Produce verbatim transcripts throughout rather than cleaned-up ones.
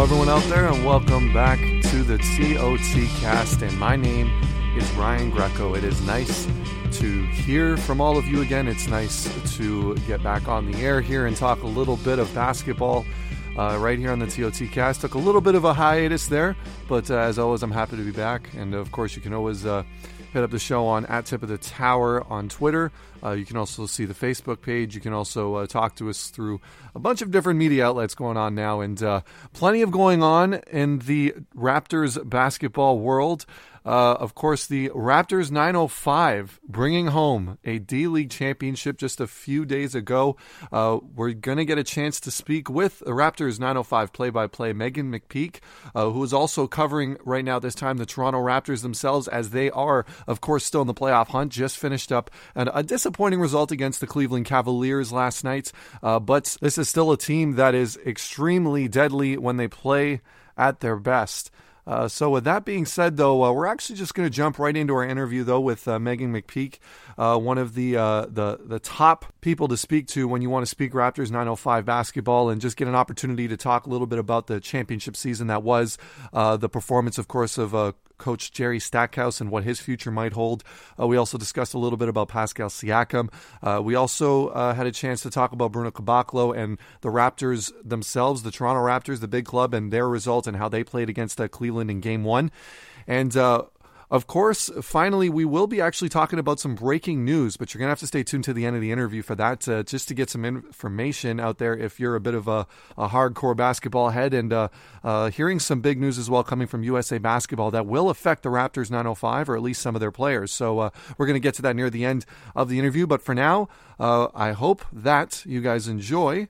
everyone out there, and welcome back to the T O T Cast. And my name is Ryan Greco. It is nice to hear from all of you again. It's nice to get back on the air here and talk a little bit of basketball uh, right here on the T O T Cast. Took a little bit of a hiatus there, but uh, as always, I'm happy to be back. And of course, you can always uh, hit up the show on at Tip of the Tower on Twitter. Uh, you can also see the Facebook page. You can also uh, talk to us through a bunch of different media outlets going on now, and uh, plenty of going on in the Raptors basketball world. Uh, of course, the Raptors nine oh five bringing home a D-League championship just a few days ago. Uh, we're going to get a chance to speak with the Raptors nine oh five play-by-play, Megan McPeak, uh, who is also covering right now this time the Toronto Raptors themselves, as they are, of course, still in the playoff hunt. Just finished up an, a disappointing result against the Cleveland Cavaliers last night, uh, but this is still a team that is extremely deadly when they play at their best. Uh, so with that being said, though, uh, we're actually just going to jump right into our interview, though, with uh, Megan McPeak, uh, one of the, uh, the the top people to speak to when you want to speak Raptors nine oh five basketball, and just get an opportunity to talk a little bit about the championship season that was, uh, the performance, of course, of uh, Coach Jerry Stackhouse and what his future might hold. Uh, we also discussed a little bit about Pascal Siakam. Uh, we also uh, had a chance to talk about Bruno Caboclo and the Raptors themselves, the Toronto Raptors, the big club, and their result and how they played against uh, Cleveland in game one. And uh, of course, finally, we will be actually talking about some breaking news, but you're going to have to stay tuned to the end of the interview for that, uh, just to get some information out there if you're a bit of a, a hardcore basketball head, and uh, uh, hearing some big news as well coming from U S A Basketball that will affect the Raptors nine oh five, or at least some of their players. So uh, we're going to get to that near the end of the interview, but for now, uh, I hope that you guys enjoy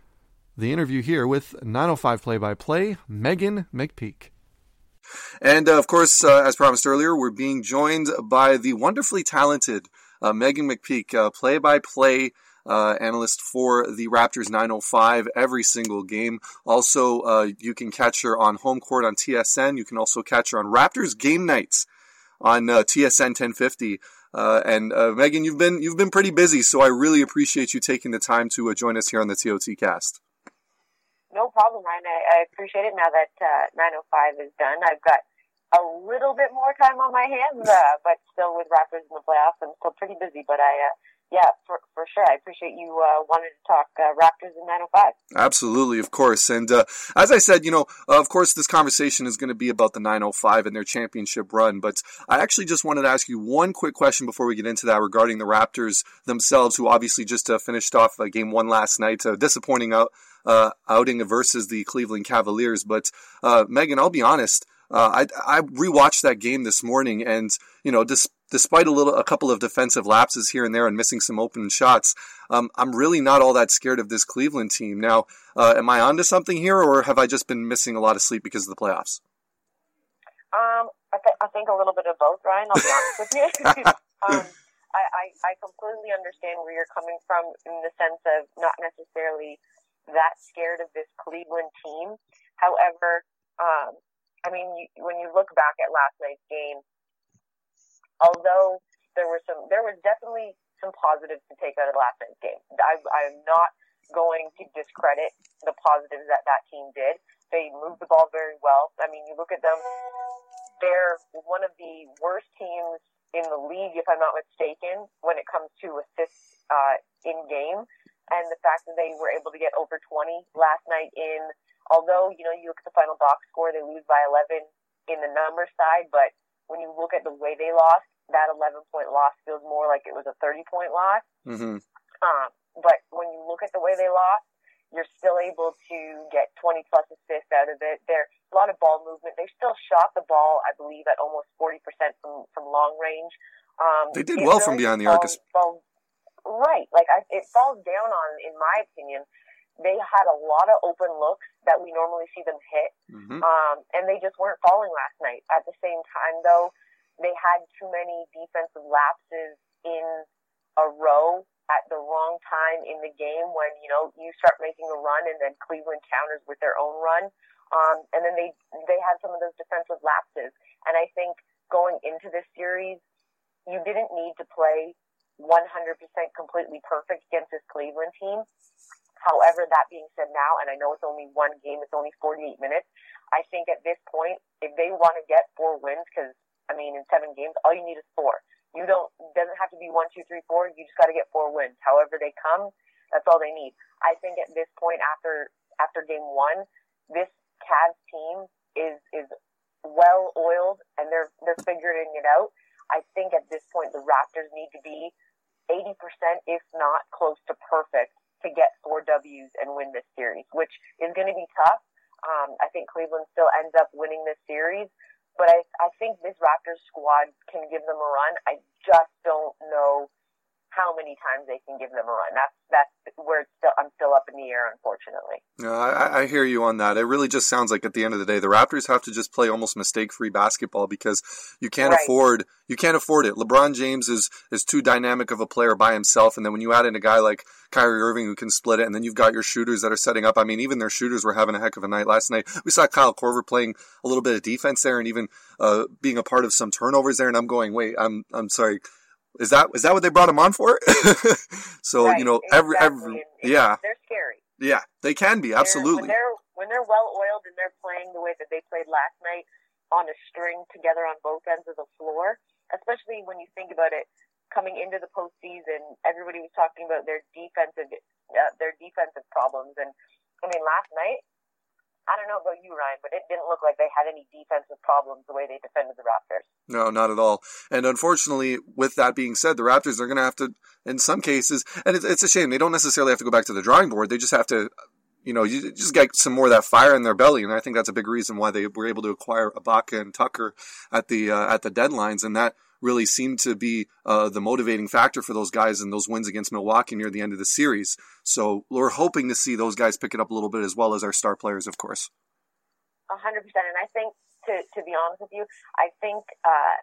the interview here with nine oh five play-by-play, Megan McPeak. And, uh, of course, uh, as promised earlier, we're being joined by the wonderfully talented uh, Megan McPeak, uh, play-by-play uh, analyst for the Raptors nine oh five every single game. Also, uh, you can catch her on Home Court on T S N. You can also catch her on Raptors Game Nights on uh, T S N ten fifty. Uh, and uh, Megan, you've been you've been pretty busy, so I really appreciate you taking the time to uh, join us here on the T O T Cast. No problem, Ryan. I, I appreciate it. Now that uh, nine oh five is done, I've got a little bit more time on my hands, uh, but still with Raptors in the playoffs, I'm still pretty busy. But I, uh, yeah, for, for sure. I appreciate you uh, wanting to talk uh, Raptors in nine oh five. Absolutely, of course. And uh, as I said, you know, uh, of course, this conversation is going to be about the nine oh five and their championship run. But I actually just wanted to ask you one quick question before we get into that regarding the Raptors themselves, who obviously just uh, finished off uh, game one last night, uh, disappointing out. Uh, outing versus the Cleveland Cavaliers. But, uh, Megan, I'll be honest, uh, I, I rewatched that game this morning, and, you know, dis- despite a little, a couple of defensive lapses here and there and missing some open shots, um, I'm really not all that scared of this Cleveland team. Now, uh, am I onto something here, or have I just been missing a lot of sleep because of the playoffs? Um, I, th- I think a little bit of both, Ryan, I'll be honest with you. um, I, I, I completely understand where you're coming from in the sense of not necessarily that scared of this Cleveland team. However, um, I mean, you, when you look back at last night's game, although there were some, there was definitely some positives to take out of last night's game. I, I'm not going to discredit the positives that that team did. They moved the ball very well. I mean, you look at them, they're one of the worst teams in the league, if I'm not mistaken, when it comes to assists uh, in game. And the fact that they were able to get over twenty last night in, although, you know, you look at the final box score, they lose by eleven in the number side, but when you look at the way they lost, that eleven-point loss feels more like it was a thirty-point loss. Mm-hmm. Um, but when you look at the way they lost, you're still able to get twenty-plus assists out of it. There's a lot of ball movement. They still shot the ball, I believe, at almost forty percent from, from long range. Um, they did well really from beyond the arc. Right. Like, I, it falls down on, in my opinion, they had a lot of open looks that we normally see them hit, mm-hmm. um, and they just weren't falling last night. At the same time, though, they had too many defensive lapses in a row at the wrong time in the game when, you know, you start making a run and then Cleveland counters with their own run. Um, and then they, they had some of those defensive lapses. And I think going into this series, you didn't need to play one hundred percent completely perfect against this Cleveland team. However, that being said now, and I know it's only one game, it's only forty-eight minutes, I think at this point, if they want to get four wins, because, I mean, in seven games, all you need is four. You don't, it doesn't have to be one, two, three, four. You just got to get four wins. However they come, that's all they need. I think at this point, after after game one, this Cavs team is is well oiled, and they're they're figuring it out. I think at this point, the Raptors need to be eighty percent, if not close to perfect, to get four W's and win this series, which is going to be tough. Um, I think Cleveland still ends up winning this series, but I, I think this Raptors squad can give them a run. I just don't know how many times they can give them a run. That's that's where it's still, I'm still up in the air, unfortunately. Yeah, I, I hear you on that. It really just sounds like at the end of the day, the Raptors have to just play almost mistake-free basketball because you can't right. afford you can't afford it. LeBron James is is too dynamic of a player by himself, and then when you add in a guy like Kyrie Irving who can split it, and then you've got your shooters that are setting up. I mean, even their shooters were having a heck of a night last night. We saw Kyle Korver playing a little bit of defense there, and even uh, being a part of some turnovers there. And I'm going, wait, I'm I'm sorry. Is that is that what they brought him on for? so right, you know, every exactly. every yeah, they're scary. Yeah, they can be absolutely. They're, when they're when they're well oiled and they're playing the way that they played last night on a string together on both ends of the floor, especially when you think about it, coming into the postseason, everybody was talking about their defensive uh, their defensive problems, and I mean last night. I don't know about you, Ryan, but it didn't look like they had any defensive problems the way they defended the Raptors. No, not at all. And unfortunately, with that being said, the Raptors are going to have to, in some cases, and it's, it's a shame, they don't necessarily have to go back to the drawing board. They just have to, you know, you just get some more of that fire in their belly. And I think that's a big reason why they were able to acquire Ibaka and Tucker at the uh, at the deadlines. And that really seemed to be uh, the motivating factor for those guys in those wins against Milwaukee near the end of the series. So we're hoping to see those guys pick it up a little bit as well as our star players, of course. A hundred percent. And I think, to to be honest with you, I think uh,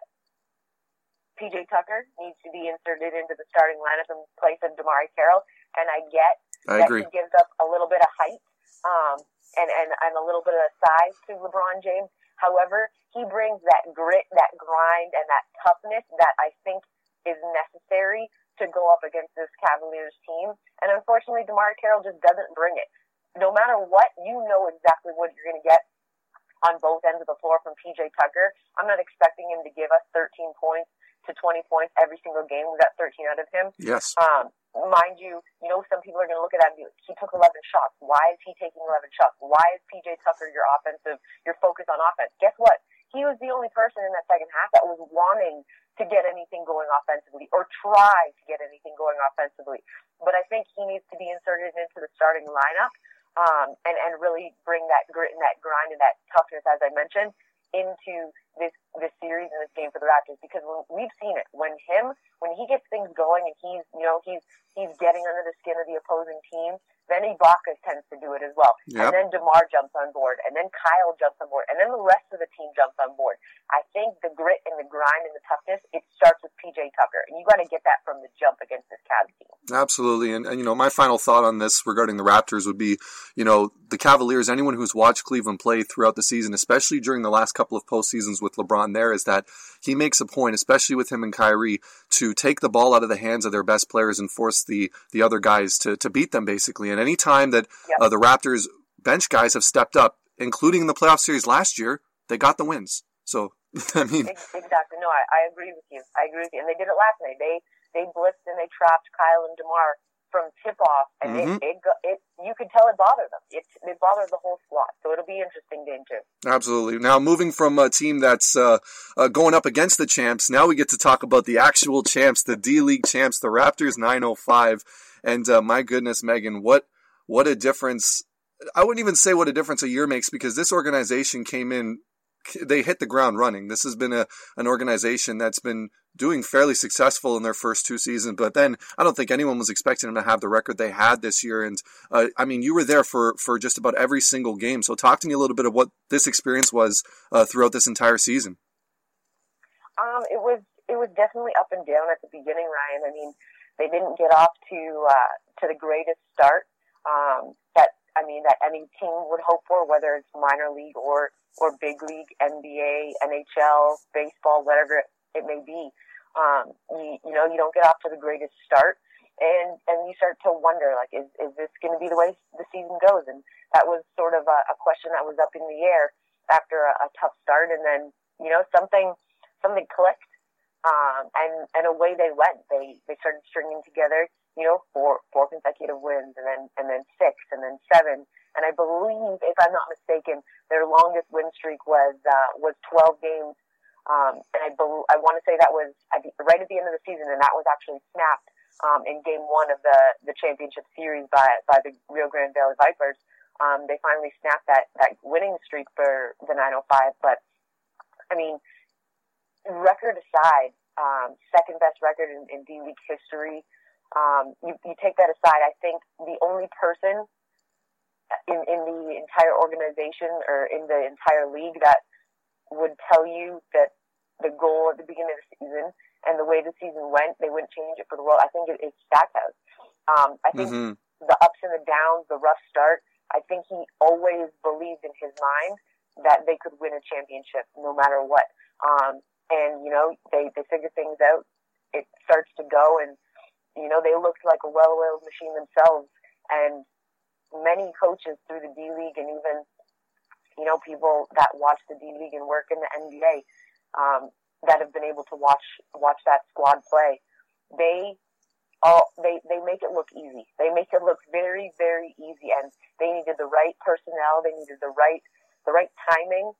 P J Tucker needs to be inserted into the starting lineup in place of DeMar Carroll. And I get I that agree. he gives up a little bit of height um, and, and, and a little bit of size to LeBron James. However, he brings that grit, that grind, and that toughness that I think is necessary to go up against this Cavaliers team. And unfortunately, DeMar Carroll just doesn't bring it. No matter what, you know exactly what you're going to get on both ends of the floor from P J Tucker. I'm not expecting him to give us thirteen points to twenty points every single game. We got thirteen out of him. Yes. Um, mind you, you know, some people are going to look at that and be like, he took eleven shots. Why is he taking eleven shots? Why is P J Tucker your offensive, your focus on offense? Guess what? He was the only person in that second half that was wanting to get anything going offensively or try to get anything going offensively. But I think he needs to be inserted into the starting lineup um, and, and really bring that grit and that grind and that toughness, as I mentioned, into this this series and this game for the Raptors, because when, we've seen it when him when he gets things going and he's you know he's he's getting under the skin of the opposing team, then Ibaka tends to do it as well, yep. and then DeMar jumps on board, and then Kyle jumps on board, and then the rest of the team jumps on board. I think the grit and the grind and the toughness, it starts with P J Tucker, and you got to get that from the jump against this Cavs team. Absolutely, and, and you know my final thought on this regarding the Raptors would be, you know, the Cavaliers. Anyone who's watched Cleveland play throughout the season, especially during the last couple of postseasons with LeBron there, is that he makes a point, especially with him and Kyrie, to take the ball out of the hands of their best players and force the the other guys to to beat them, basically. And any time that yep. uh, the Raptors bench guys have stepped up, including in the playoff series last year, they got the wins. So, I mean... Exactly. No, I, I agree with you. I agree with you. And they did it last night. They they blitzed and they trapped Kyle and DeMar from tip-off, and mm-hmm. it, it, it, you could tell it bothered them. It, it bothered the whole squad. So it'll be an interesting game, too. Absolutely. Now, moving from a team that's uh, uh, going up against the champs, now we get to talk about the actual champs, the D-League champs, the Raptors nine oh five. And uh, my goodness, Megan, what what a difference. I wouldn't even say what a difference a year makes, because this organization came in, they hit the ground running. This has been a an organization that's been doing fairly successful in their first two seasons, but then I don't think anyone was expecting them to have the record they had this year. And uh, I mean, you were there for, for just about every single game. So talk to me a little bit of what this experience was uh, throughout this entire season. Um, it was it was definitely up and down at the beginning, Ryan. I mean, they didn't get off to uh, to the greatest start um, that I mean that any team would hope for, whether it's minor league or or big league, N B A, N H L, baseball, whatever it may be. Um, you, you know, you don't get off to the greatest start. And and you start to wonder, like, is, is this going to be the way the season goes? And that was sort of a, a question that was up in the air after a, a tough start. And then, you know, something something clicked, um, and, and away they went. They they started stringing together, you know, four four consecutive wins, and then and then six, and then seven. And I believe, if I'm not mistaken, their longest win streak was uh, was twelve games. Um, and I be- I want to say that was at the, right at the end of the season, and that was actually snapped um, in game one of the, the championship series by by the Rio Grande Valley Vipers. Um, they finally snapped that, that winning streak for the nine oh five. But, I mean, record aside, um, second best record in, in D-League history. Um, you, you take that aside, I think the only person in, in the entire organization or in the entire league that would tell you that the goal at the beginning of the season and the way the season went, they wouldn't change it for the world. I think it, it's Stackhouse. Um, I think mm-hmm. the ups and the downs, the rough start, I think he always believed in his mind that they could win a championship no matter what. Um, and, you know, they, they figure things out. It starts to go, and, you know, they looked like a well-oiled machine themselves. And many coaches through the D-League and even, you know, people that watch the D-League and work in the N B A, um, that have been able to watch watch that squad play, they all they, they make it look easy. They make it look very, very easy, and they needed the right personnel, they needed the right the right timing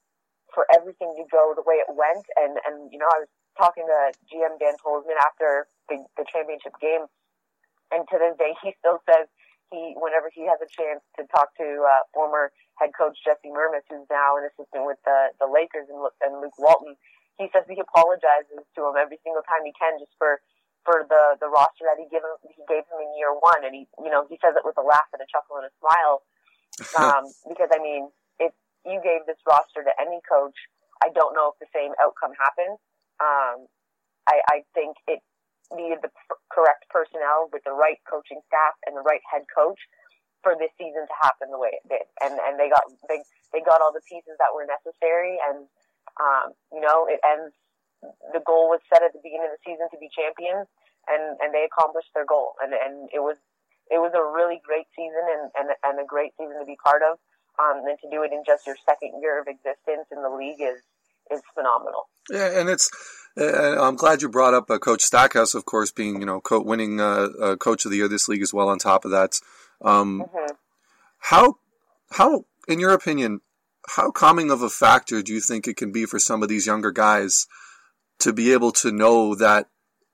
for everything to go the way it went. And, and you know, I was talking to G M Dan Tolzman after the, the championship game, and to this day he still says he whenever he has a chance to talk to uh, former head coach Jesse Mermis, who's now an assistant with the, the Lakers, and, and Luke Walton, he says he apologizes to him every single time he can just for, for the, the roster that he gave him, he gave him in year one. And he, you know, he says it with a laugh and a chuckle and a smile. Um, because I mean, if you gave this roster to any coach, I don't know if the same outcome happens. Um, I, I think it needed the p- correct personnel with the right coaching staff and the right head coach for this season to happen the way it did. And, and they got, they, they got all the pieces that were necessary. And, um, you know, it ends, the goal was set at the beginning of the season to be champions, and, and they accomplished their goal. And, and it was, it was a really great season and, and, and a great season to be part of. Um, and to do it in just your second year of existence in the league is, is phenomenal. Yeah. And it's, uh, I'm glad you brought up uh, Coach Stackhouse, of course, being, you know, co- winning uh, uh, Coach of the Year this league as well on top of that. Um, mm-hmm. How, how, in your opinion, how calming of a factor do you think it can be for some of these younger guys to be able to know that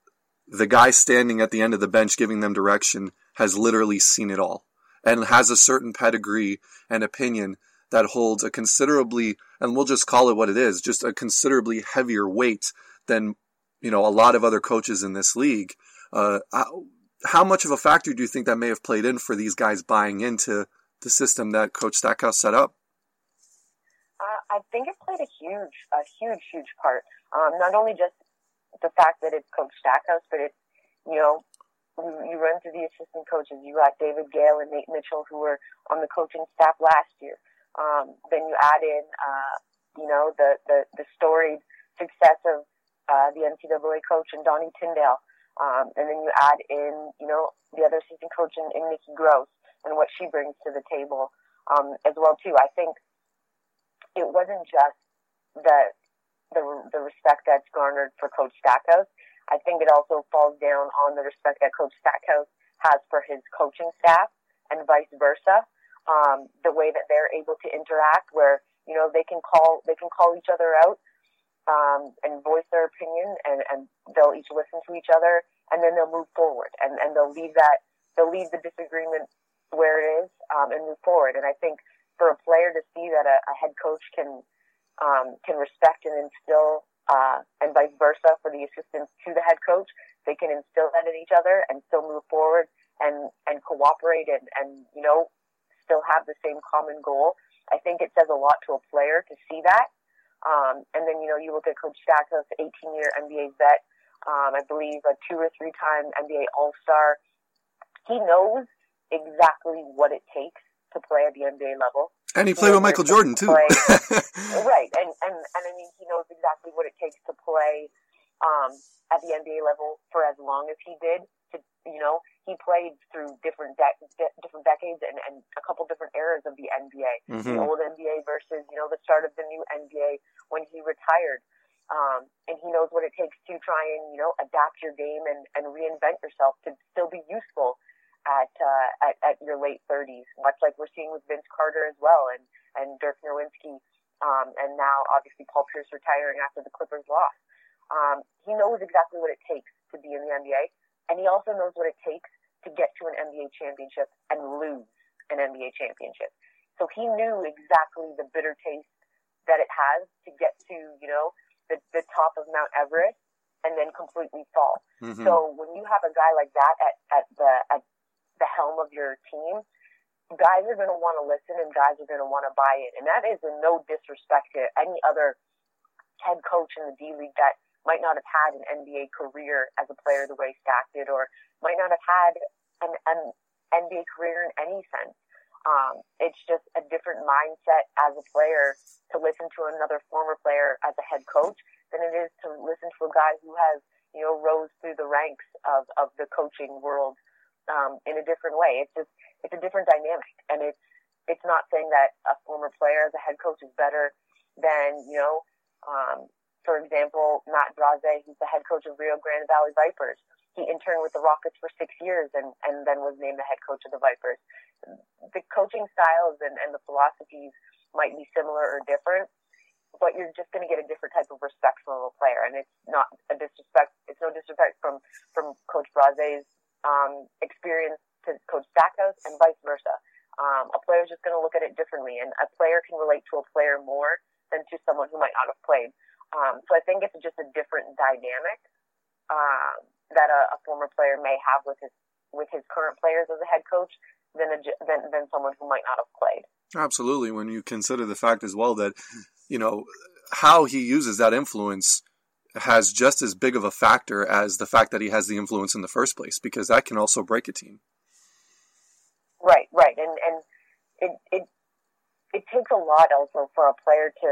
the guy standing at the end of the bench giving them direction has literally seen it all and has a certain pedigree and opinion that holds a considerably, and we'll just call it what it is, just a considerably heavier weight than, you know, a lot of other coaches in this league? Uh, how, how much of a factor do you think that may have played in for these guys buying into the system that Coach Stackhouse set up? Uh, I think it played a huge, a huge, huge part. Um, not only just the fact that it's Coach Stackhouse, but it's, you know, you, you run through the assistant coaches. You got David Gale and Nate Mitchell, who were on the coaching staff last year. Um, then you add in, uh, you know, the, the, the storied success of uh, the N C double A coach and Donnie Tyndale. Um, and then you add in, you know, the other assistant coach in, in Nikki Gross and what she brings to the table um, as well, too. I think it wasn't just the, the the respect that's garnered for Coach Stackhouse. I think it also falls down on the respect that Coach Stackhouse has for his coaching staff and vice versa. Um, the way that they're able to interact, where, you know, they can call they can call each other out um, and voice their opinion, and, and they'll each listen to each other, and then they'll move forward, and, and they'll leave that they'll leave the disagreement where it is um, and move forward. And I think for a player to see that a, a head coach can um, can respect and instill, uh, and vice versa for the assistants to the head coach, they can instill that in each other and still move forward and, and cooperate and, and, you know, still have the same common goal. I think it says a lot to a player to see that. Um, and then, you know, you look at Coach Stackhouse, eighteen-year N B A vet, um, I believe a two- or three-time N B A All-Star. He knows exactly what it takes to play at the N B A level. And he played he with Michael Jordan, too. Right. And, and, and, I mean, he knows exactly what it takes to play um, at the N B A level for as long as he did, to, You know, he played through different de- de- different decades and, and a couple different eras of the N B A. Mm-hmm. The old N B A versus, you know, the start of the new N B A when he retired. Um, and he knows what it takes to try and, you know, adapt your game and, and reinvent yourself to still be useful at, uh, at at your late thirties, much like we're seeing with Vince Carter as well, and, and Dirk Nowitzki, um, and now obviously Paul Pierce retiring after the Clippers loss. Um, he knows exactly what it takes to be in the N B A, and he also knows what it takes to get to an N B A championship and lose an N B A championship. So he knew exactly the bitter taste that it has to get to, you know, the, the top of Mount Everest and then completely fall. Mm-hmm. So when you have a guy like that at, at the at the helm of your team, guys are going to want to listen and guys are going to want to buy in. And that is in no disrespect to any other head coach in the D League that might not have had an N B A career as a player the way Stack did, or might not have had an, an N B A career in any sense. Um, it's just a different mindset as a player to listen to another former player as a head coach than it is to listen to a guy who has, you know, rose through the ranks of, of the coaching world um, in a different way. It's just, it's a different dynamic. And it's, it's not saying that a former player as a head coach is better than, you know, um, for example, Matt Braze, who's the head coach of Rio Grande Valley Vipers. He interned with the Rockets for six years and, and then was named the head coach of the Vipers. The coaching styles and, and the philosophies might be similar or different, but you're just going to get a different type of respect from a player. And it's not a disrespect. It's no disrespect from, from Coach Braze's um, experience to Coach Stackhouse and vice versa. Um, a player is just going to look at it differently, and a player can relate to a player more than to someone who might not have played. Um, so I think it's just a different dynamic um, that a, a former player may have with his with his current players as a head coach than, a, than than someone who might not have played. Absolutely. When you consider the fact as well that, you know, how he uses that influence has just as big of a factor as the fact that he has the influence in the first place, because that can also break a team. Right, right, and and it it it takes a lot also for a player to,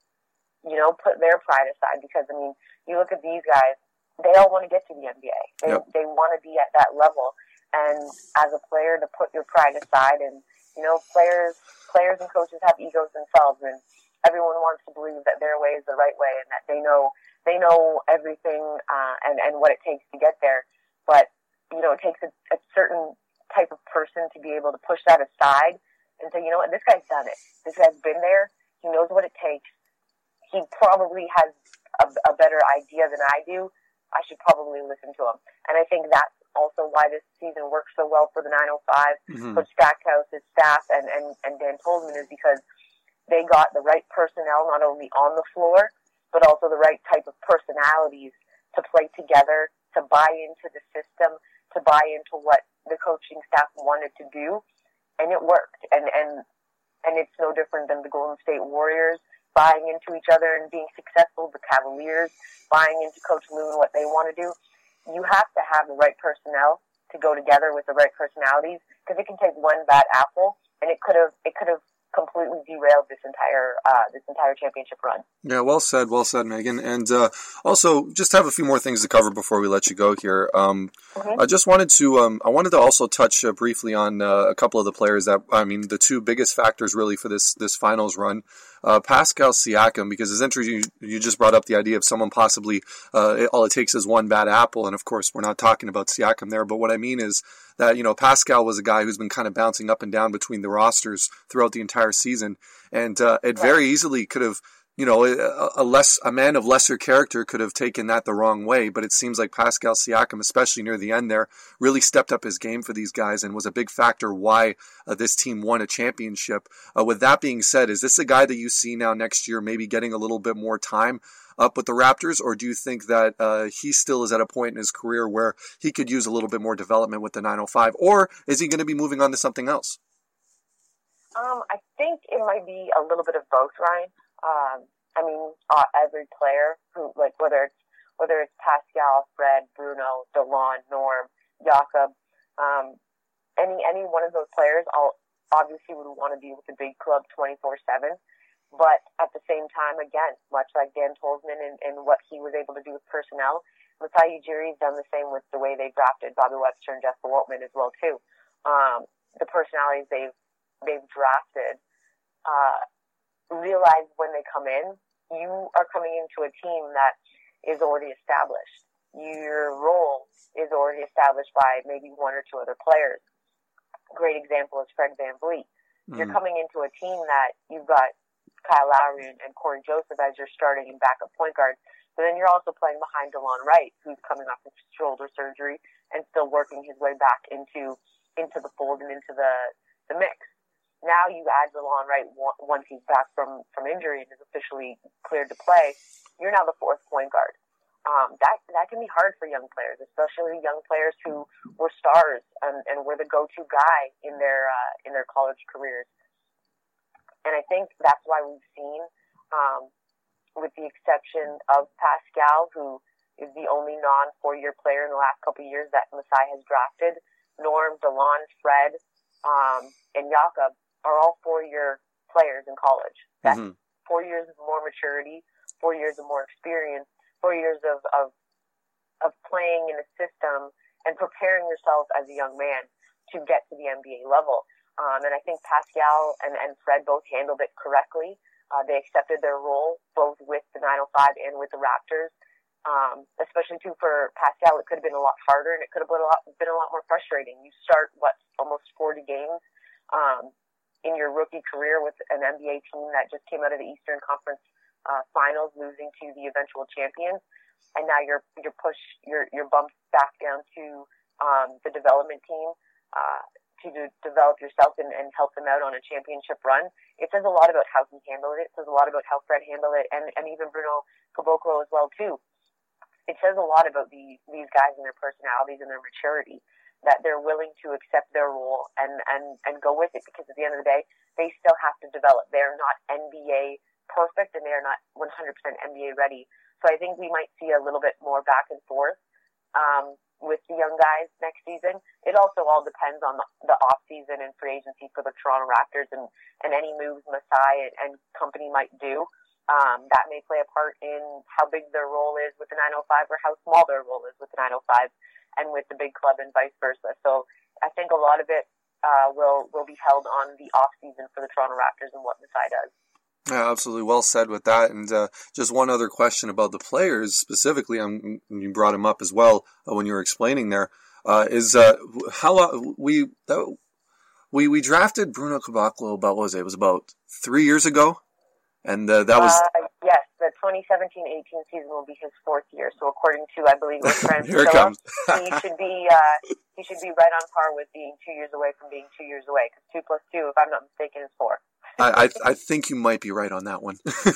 you know, put their pride aside, because, I mean, you look at these guys, they all want to get to the N B A. They yep. they want to be at that level. And as a player, to put your pride aside, and, you know, players players and coaches have egos themselves, and everyone wants to believe that their way is the right way and that they know they know everything uh, and, and what it takes to get there. But, you know, it takes a, a certain type of person to be able to push that aside and say, you know what, this guy's done it. This guy's been there. He knows what it takes. He probably has a, a better idea than I do. I should probably listen to him. And I think that's also why this season works so well for the nine oh five, mm-hmm. Coach Stackhouse, his staff, and, and, and Dan Tolman, is because they got the right personnel not only on the floor, but also the right type of personalities to play together, to buy into the system, to buy into what the coaching staff wanted to do. And it worked. And, and, and it's no different than the Golden State Warriors buying into each other and being successful, the Cavaliers buying into Coach Lue and what they want to do. You have to have the right personnel to go together with the right personalities, because it can take one bad apple and it could have it could have completely derailed this entire uh, this entire championship run. Yeah, well said, well said, Megan. And uh, also, just have a few more things to cover before we let you go here. Um, mm-hmm. I just wanted to, um, I wanted to also touch uh, briefly on uh, a couple of the players that, I mean, the two biggest factors really for this this finals run. Uh, Pascal Siakam, because his entry, you, you just brought up the idea of someone possibly, uh, it, all it takes is one bad apple, and of course we're not talking about Siakam there, but what I mean is that, you know, Pascal was a guy who's been kind of bouncing up and down between the rosters throughout the entire season, and uh, it very easily could have, you know, a, a less a man of lesser character could have taken that the wrong way, but it seems like Pascal Siakam, especially near the end there, really stepped up his game for these guys and was a big factor why uh, this team won a championship. Uh, with that being said, is this a guy that you see now next year maybe getting a little bit more time up with the Raptors, or do you think that uh, he still is at a point in his career where he could use a little bit more development with the nine oh five, or is he going to be moving on to something else? Um, I think it might be a little bit of both, Ryan. Um, I mean, uh, every player who, like, whether it's whether it's Pascal, Fred, Bruno, DeLon, Norm, Jakob, um, any any one of those players, I'll obviously would want to be with the big club twenty-four seven. But at the same time, again, much like Dan Tolzman and, and what he was able to do with personnel, Masai Ujiri's done the same with the way they drafted Bobby Webster and Jeff Waltman as well too. Um, the personalities they've they've drafted, uh, realize when they come in, you are coming into a team that is already established. Your role is already established by maybe one or two other players. Great example is Fred VanVleet. Mm. You're coming into a team that you've got Kyle Lowry and, and Corey Joseph as your starting and backup point guard. But then you're also playing behind DeLon Wright, who's coming off of shoulder surgery and still working his way back into into the fold and into the, the mix. Now you add DeLon Wright once he's back from, from injury and is officially cleared to play. You're now the fourth point guard. Um, that that can be hard for young players, especially young players who were stars and, and were the go-to guy in their uh, in their college careers. And I think that's why we've seen, um, with the exception of Pascal, who is the only non-four-year player in the last couple of years that Masai has drafted, Norm, DeLon, Fred, um, and Jakob are all four-year players in college. That's mm-hmm. four years of more maturity, four years of more experience, four years of, of, of playing in a system and preparing yourself as a young man to get to the N B A level. Um, and I think Pascal and, and Fred both handled it correctly. Uh, they accepted their role both with the nine oh five and with the Raptors. Um, especially too for Pascal, it could have been a lot harder and it could have been a lot, been a lot more frustrating. You start what almost forty games um, in your rookie career with an N B A team that just came out of the Eastern Conference uh, Finals, losing to the eventual champions, and now you're you're pushed, you're you're bumped back down to um, the development team. Uh, to develop yourself and, and help them out on a championship run. It says a lot about how he handled it. It says a lot about how Fred handled it, and, and even Bruno Caboclo as well, too. It says a lot about the, these guys and their personalities and their maturity, that they're willing to accept their role and, and, and go with it, because at the end of the day, they still have to develop. They're not N B A perfect, and they're not one hundred percent N B A ready. So I think we might see a little bit more back and forth um, with the young guys next season. It also all depends on the, the off season and free agency for the Toronto Raptors and, and any moves Masai and, and company might do. Um, that may play a part in how big their role is with the nine oh five or how small their role is with the nine oh five and with the big club and vice versa. So I think a lot of it uh, will, will be held on the off season for the Toronto Raptors and what Masai does. Yeah, absolutely. Well said with that. And uh, just one other question about the players specifically, um, you brought them up as well uh, when you were explaining there, uh, is uh, how uh, we, that, we we drafted Bruno Caboclo about, what was it? It was about three years ago? And uh, that was... Uh, yes, the twenty seventeen eighteen season will be his fourth year. So according to, I believe, with Francis Here it comes. he should be uh, he should be right on par with being two years away from being two years away. Because two plus two, if I'm not mistaken, is four. I, I I think you might be right on that one.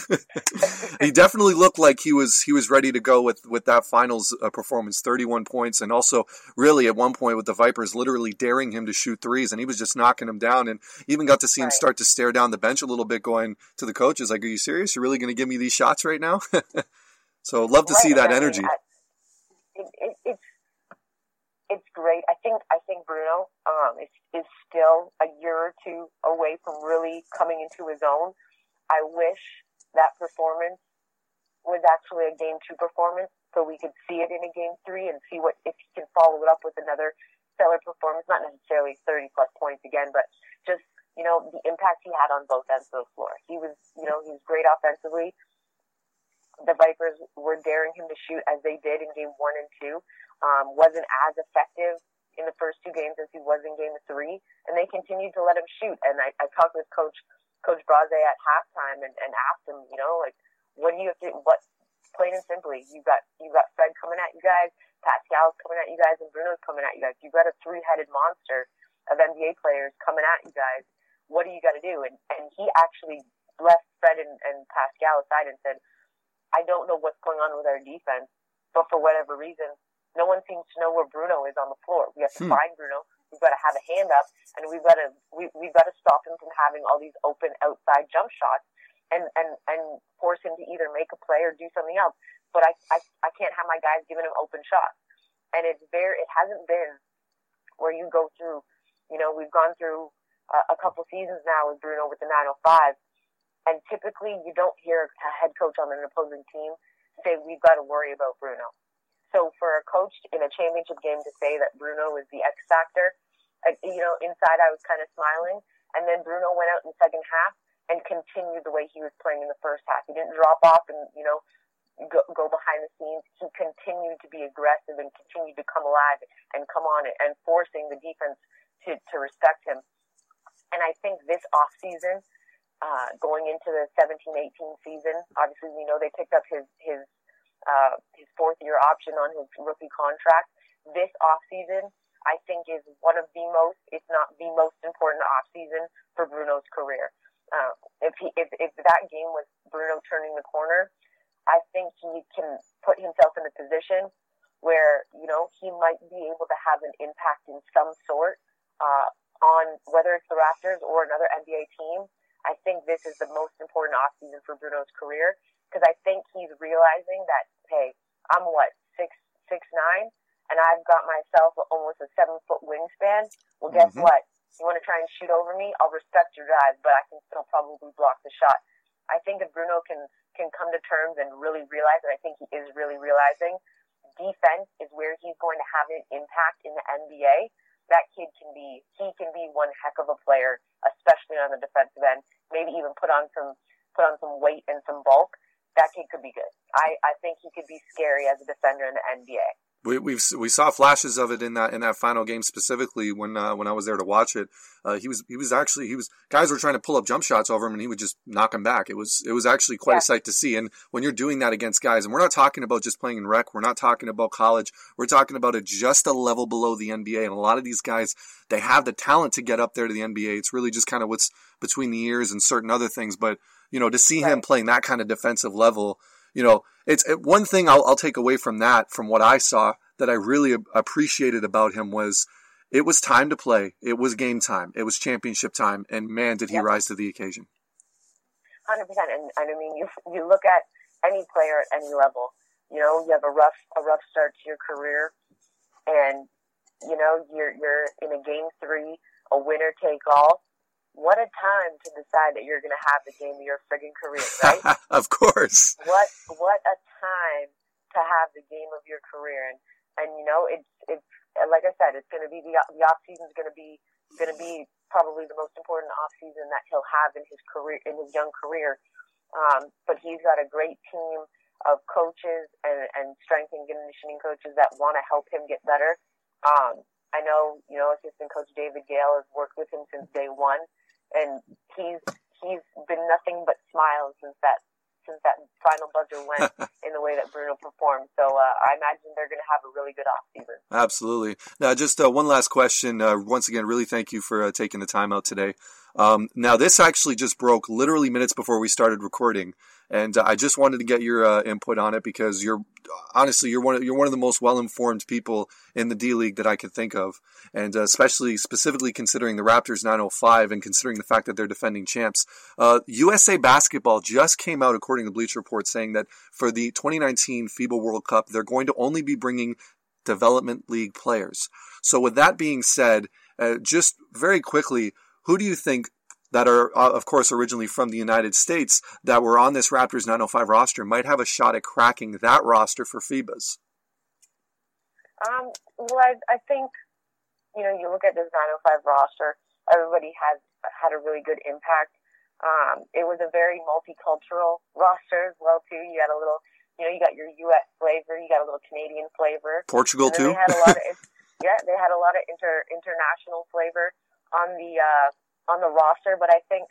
He definitely looked like he was he was ready to go with, with that finals uh, performance, thirty-one points, and also really at one point with the Vipers literally daring him to shoot threes, and he was just knocking him down, and even got to see him right. start to stare down the bench a little bit, going to the coaches like, "Are you serious? You're really going to give me these shots right now?" So love to right, see that I mean, energy. I, it, it, it's it's great. I think I think Bruno um, is is still a year or two away from really coming into his own. I wish that performance was actually a game two performance, so we could see it in a game three and see what if he can follow it up with another stellar performance. Not necessarily thirty plus points again, but just you know the impact he had on both ends of the floor. He was you know he was great offensively. The Vipers were daring him to shoot as they did in game one and two. Um, wasn't as effective in the first two games as he was in game three, and they continued to let him shoot. And I, I talked with Coach Coach Braze at halftime and, and asked him, you know, like, what do you have to, what, plain and simply, you got you got Fred coming at you guys, Pascal's coming at you guys, and Bruno's coming at you guys. You've got a three-headed monster of N B A players coming at you guys. What do you got to do? And and he actually left Fred and, and Pascal aside and said, I don't know what's going on with our defense, but for whatever reason, no one seems to know where Bruno is on the floor. We have to hmm. find Bruno. We've got to have a hand up, and we've got to we, we've got to stop him from having all these open outside jump shots, and, and, and force him to either make a play or do something else. But I, I I can't have my guys giving him open shots, and it's very it hasn't been where you go through. You know, we've gone through a, a couple seasons now with Bruno with the nine oh five, And typically, you don't hear a head coach on an opposing team say, we've got to worry about Bruno. So for a coach in a championship game to say that Bruno is the X factor, you know, inside I was kind of smiling. And then Bruno went out in the second half and continued the way he was playing in the first half. He didn't drop off and, you know, go, go behind the scenes. He continued to be aggressive and continued to come alive and come on and forcing the defense to, to respect him. And I think this offseason, uh, going into the seventeen eighteen season, obviously we know they picked up his his uh, his fourth year option on his rookie contract. This offseason, I think, is one of the most, if not the most important offseason for Bruno's career. Uh, if he if, if that game was Bruno turning the corner, I think he can put himself in a position where, you know, he might be able to have an impact in some sort uh, on whether it's the Raptors or another N B A team. I think this is the most important offseason for Bruno's career because I think he's realizing that, hey, I'm what, six, six, nine, and I've got myself almost a seven-foot wingspan. Well, guess mm-hmm. what? You want to try and shoot over me? I'll respect your drive, but I can still probably block the shot. I think if Bruno can, can come to terms and really realize, and I think he is really realizing, defense is where he's going to have an impact in the N B A. That kid can be, he can be one heck of a player, especially on the defensive end. Maybe even put on some, put on some weight and some bulk. That kid could be good. I, I think he could be scary as a defender in the N B A. We we've, we saw flashes of it in that in that final game specifically when uh, when I was there to watch it. Uh, he was he was actually he was guys were trying to pull up jump shots over him and he would just knock them back. It was it was actually quite yeah. a sight to see. And when you're doing that against guys, and we're not talking about just playing in rec, we're not talking about college, we're talking about it just a level below the N B A. And a lot of these guys, they have the talent to get up there to the N B A. It's really just kind of what's between the ears and certain other things. But you know, to see right. him playing that kind of defensive level, you know, it's it, one thing I'll, I'll take away from that, from what I saw, that I really appreciated about him was it was time to play. It was game time. It was championship time. And man, did he yep. rise to the occasion. one hundred percent. And, and I mean, you you look at any player at any level, you know, you have a rough a rough start to your career and, you know, you're you're in a game three, a winner take all. What a time to decide that you're going to have the game of your friggin' career, right? Of course. What what a time to have the game of your career. And, and you know, it's, it's like I said, it's going to be, the, the off season is going to be, going to be probably the most important off season that he'll have in his career, in his young career. Um, but he's got a great team of coaches and, and strength and conditioning coaches that want to help him get better. Um, I know, you know, assistant coach David Gale has worked with him since day one. And he's he's been nothing but smiles since that since that final buzzer went in the way that Bruno performed. So uh, I imagine they're going to have a really good offseason. Absolutely. Now, just uh, one last question. Uh, once again, really thank you for uh, taking the time out today. Um, now, this actually just broke literally minutes before we started recording, and uh, I just wanted to get your uh, input on it because you're honestly you're one of, you're one of the most well-informed people in the D League that I could think of, and uh, especially specifically considering the Raptors nine oh five and considering the fact that they're defending champs. Uh, U S A Basketball just came out, according to Bleacher Report, saying that for the twenty nineteen FIBA World Cup, they're going to only be bringing development league players. So with that being said, uh, just very quickly, who do you think that are, uh, of course, originally from the United States that were on this Raptors nine oh five roster might have a shot at cracking that roster for FIBAs? Um, well, I, I think, you know, you look at this nine oh five roster, everybody has had a really good impact. Um, it was a very multicultural roster as well, too. You got a little, you know, you got your U S flavor, you got a little Canadian flavor. Portugal, too? They had a lot of, yeah, they had a lot of inter, international flavor on the, uh, on the roster, but I think,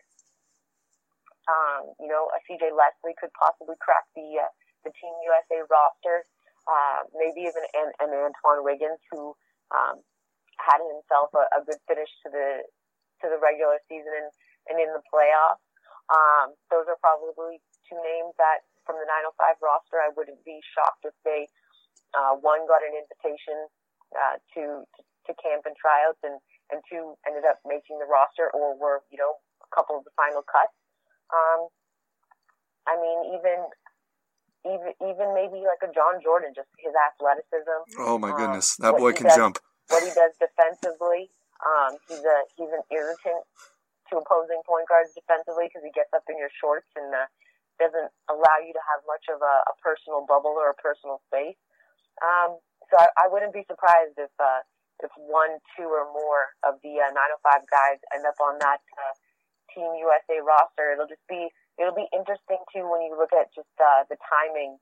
um, you know, a C J Leslie could possibly crack the uh, the Team U S A roster. Uh, maybe even an, an Antoine Wiggins, who um, had himself a, a good finish to the to the regular season and, and in the playoffs. Um, those are probably two names that from the nine oh five roster, I wouldn't be shocked if they uh, one got an invitation uh, to, to to camp and tryouts, and and two ended up making the roster or were, you know, a couple of the final cuts. Um, I mean, even, even, even maybe like a John Jordan, just his athleticism. Oh my goodness. Um, that boy can does, jump. What he does defensively. Um, he's a, he's an irritant to opposing point guards defensively because he gets up in your shorts and uh, doesn't allow you to have much of a, a personal bubble or a personal space. Um, so I, I wouldn't be surprised if uh, if one, two, or more of the uh, nine oh five guys end up on that uh, Team U S A roster. It'll just be it'll be interesting too when you look at just uh, the timing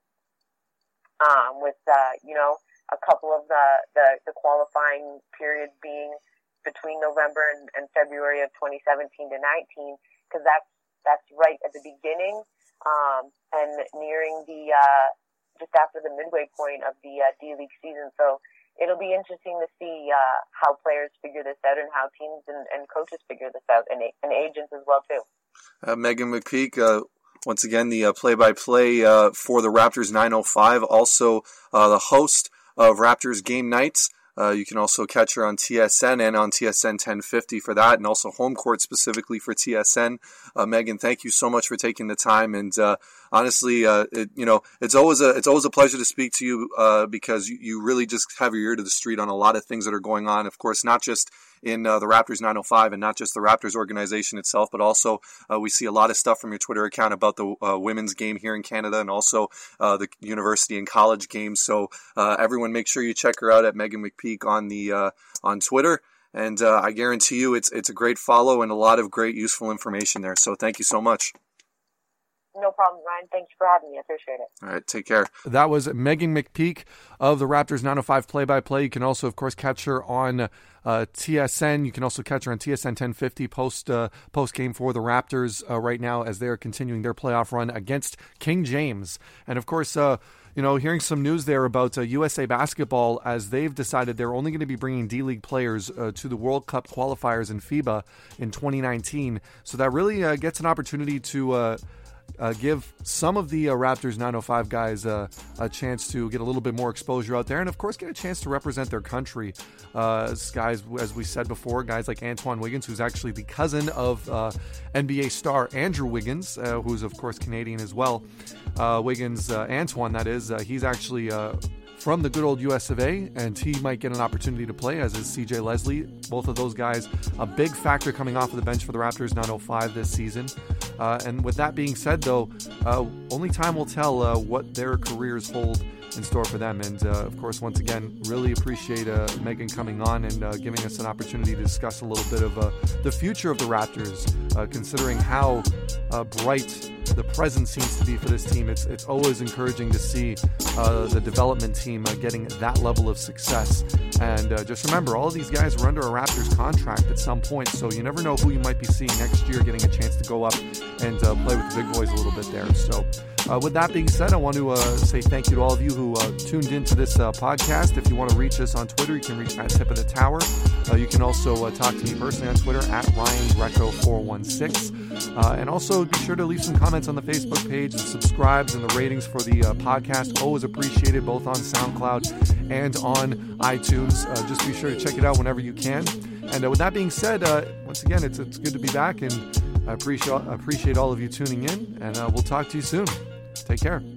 um, with uh, you know a couple of the, the, the qualifying periods being between November and, and February of twenty seventeen to nineteen, because that's that's right at the beginning um, and nearing the uh, just after the midway point of the uh, D League season. So it'll be interesting to see uh, how players figure this out and how teams and, and coaches figure this out, and, and agents as well too. Uh, Megan McPeak, uh, once again, the uh, play-by-play uh, for the Raptors nine oh five, also uh, the host of Raptors Game Nights. Uh, you can also catch her on T S N and on T S N ten fifty for that, and also Home Court specifically for T S N. Uh, Megan, thank you so much for taking the time. And uh, honestly, uh, it, you know, it's always a it's always a pleasure to speak to you uh, because you, you really just have your ear to the street on a lot of things that are going on. Of course, not just in uh, the Raptors nine oh five and not just the Raptors organization itself, but also uh, we see a lot of stuff from your Twitter account about the uh, women's game here in Canada and also uh, the university and college games. So uh, everyone, make sure you check her out at Megan McPeak on the uh, on Twitter. And uh, I guarantee you it's it's a great follow and a lot of great useful information there. So thank you so much. No problem, Ryan. Thanks for having me. I appreciate it. All right, take care. That was Megan McPeak of the Raptors nine oh five play-by-play. You can also, of course, catch her on uh, T S N. You can also catch her on T S N ten fifty post uh, post game for the Raptors uh, right now as they are continuing their playoff run against King James. And of course, uh, you know, hearing some news there about uh, U S A Basketball as they've decided they're only going to be bringing D-League players uh, to the World Cup qualifiers in FIBA in twenty nineteen. So that really uh, gets an opportunity to Uh, Uh, give some of the uh, Raptors nine oh five guys uh, a chance to get a little bit more exposure out there and, of course, get a chance to represent their country. Uh, guys, as we said before, guys like Antoine Wiggins, who's actually the cousin of uh, N B A star Andrew Wiggins, uh, who's, of course, Canadian as well. Uh, Wiggins, uh, Antoine, that is, uh, he's actually uh, from the good old U S of A, and he might get an opportunity to play, as is C J Leslie. Both of those guys, a big factor coming off of the bench for the Raptors nine oh five this season. Uh, and with that being said, though, uh, only time will tell uh, what their careers hold in store for them. And, uh, of course, once again, really appreciate uh, Megan coming on and uh, giving us an opportunity to discuss a little bit of uh, the future of the Raptors, uh, considering how uh, bright the present seems to be for this team. It's it's always encouraging to see uh, the development team uh, getting that level of success. And uh, just remember, all of these guys are under a Raptors contract at some point, so you never know who you might be seeing next year getting a chance to go up and uh, play with the big boys a little bit there. So uh, with that being said, I want to uh, say thank you to all of you who uh, tuned into this uh, podcast. If you want to reach us on Twitter, you can reach at Tip of the Tower. Uh, you can also uh, talk to me personally on Twitter at Ryan Greco four one six. Uh, and also be sure to leave some comments on the Facebook page, the subscribes, and the ratings for the uh, podcast. Always appreciated, both on SoundCloud and on iTunes. Uh, just be sure to check it out whenever you can. And uh, with that being said, uh, once again, it's it's good to be back, and I appreciate, I appreciate all of you tuning in, and uh, we'll talk to you soon. Take care.